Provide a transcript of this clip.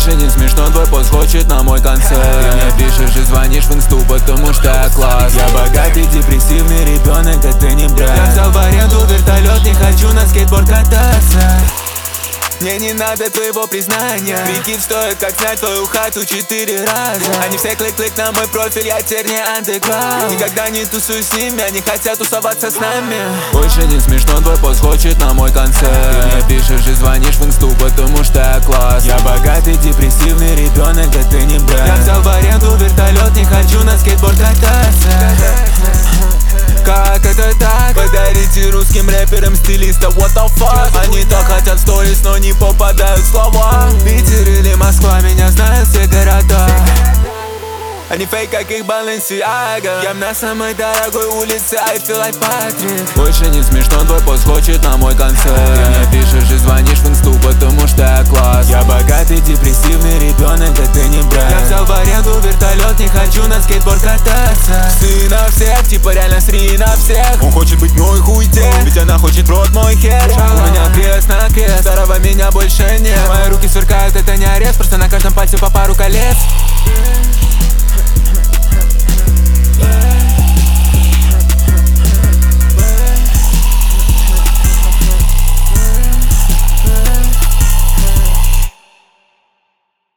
Больше не смешно, твой пост хочет на мой концерт. Ты мне пишешь и звонишь в инсту, потому что я класс. Я богатый, депрессивный ребенок, это не бренд. Я взял в аренду вертолет, не хочу на скейтборд кататься. Мне не надо твоего признания. Прикид стоит, как снять твою хату 4 раза. Они все клик-клик на мой профиль, я теперь не андеграунд. Никогда не тусую с ними, они хотят тусоваться с нами. Больше не смешно, твой пост хочет на мой концерт. Ты мне пишешь и звонишь в инсту, потому что я класс. Я богатый, депрессивный ребенок, это не бренд. Я взял в аренду вертолет, не хочу на скейтборд кататься. Как это так? Подарите русским рэперам стилиста, what the fuck? Они так хотят сторис, но не попадают в слова. Питер или Москва, меня знают все города. Они фейк, как их Balenciaga. Я на самой дорогой улице, I feel like Patrick. Больше не смешно, твой пост хочет на мой концерт. Ты мне пишешь и звонишь в инсту, потому что я класс. Я богатый, депрессивный ребенок, это не бренд. Я взял в аренду вертолет, не хочу на скейтборд кататься. Сын на всех, типа реально сри на всех. Он хочет быть мой хуй тем, ведь она хочет в рот мой хер. У меня крест на крест, старого меня больше нет. Мои руки сверкают, это не арест, просто на каждом пальце по пару колец.